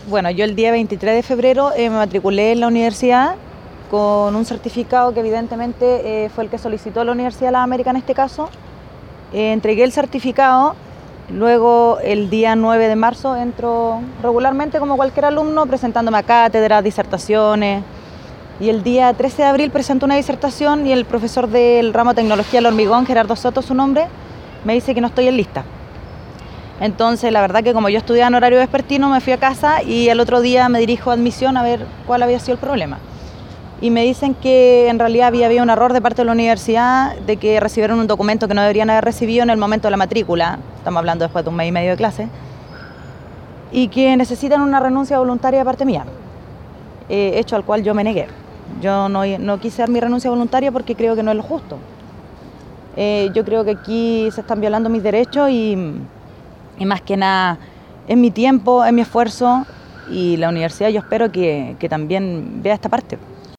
Bueno, yo el día 23 de febrero me matriculé en la universidad con un certificado que evidentemente fue el que solicitó la Universidad de las Américas en este caso. Entregué el certificado, luego el día 9 de marzo entro regularmente como cualquier alumno presentándome a cátedras, disertaciones, y el día 13 de abril presento una disertación y el profesor del ramo de Tecnología del Hormigón, Gerardo Soto su nombre, me dice que no estoy en lista. Entonces la verdad que como yo estudiaba en horario vespertino me fui a casa y el otro día me dirijo a admisión a ver cuál había sido el problema. Y me dicen que en realidad había un error de parte de la universidad, de que recibieron un documento que no deberían haber recibido en el momento de la matrícula, estamos hablando después de un mes y medio de clase, y que necesitan una renuncia voluntaria de parte mía, hecho al cual yo me negué. Yo no quise dar mi renuncia voluntaria porque creo que no es lo justo. Yo creo que aquí se están violando mis derechos y más que nada es mi tiempo, es mi esfuerzo, y la universidad yo espero que también vea esta parte.